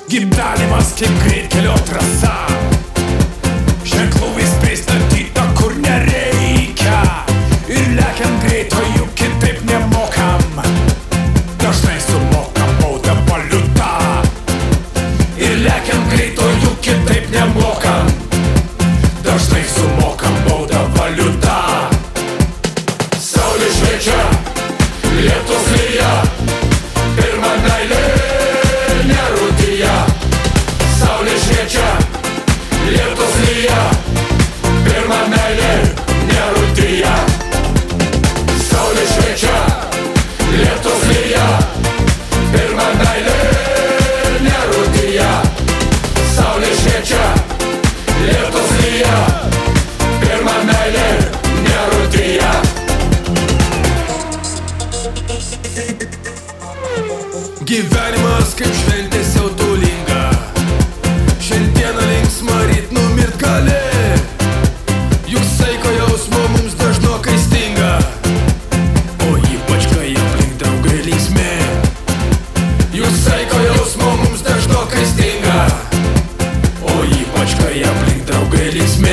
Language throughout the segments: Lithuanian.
Gyvenimas kaip greitkelio trasa, ženklų vis pristatyta, kur nereikia. Ir lekiam greito, juk kitaip nemokam, dažnai sumokam baudą valiuta. Ir lekiam greito, juk kitaip nemokam, dažnai sumokam baudą valiuta. Saulė šviečia, lietus lyja, pirma meilė nerūdija. Saulė šviečia, lietus lyja, pirma meilė nerūdija. Saulė šviečia, lietus lyja, pirma meilė nerūdija. Saulė šviečia, lietus lyja, pirma meilė nerūdija. Gyvenimas kaip šventė siautulinga, šiandieną linksma, ryt numirt gali. Juk saiko jausmo mums dažnokai stinga, o ypač kai aplink draugai linksmi. Juk saiko jausmo mums dažnokai stinga, o ypač kai aplink draugai linksmi.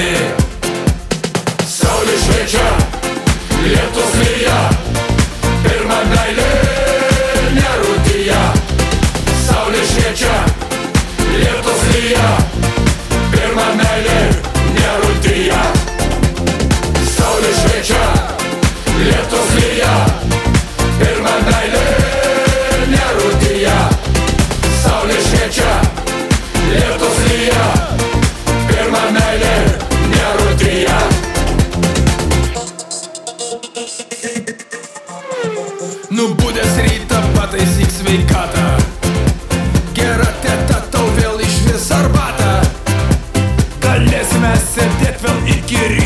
Saulė šviečia, lietus lyja, pirma meilė nerūdija. Saulė šviečia, lietus lyja, pirma meilė nerūdija. Saulė šviečia, lietus lyja, pirma meilė nerūdija. Saulė šviečia, lietus lyja, pirma meilė nerūdija. Nubudęs rytą pataisyk sveikatą, gera teta tau vėl išvirs arbatą. Galėsime sėdėt vėl iki ryto.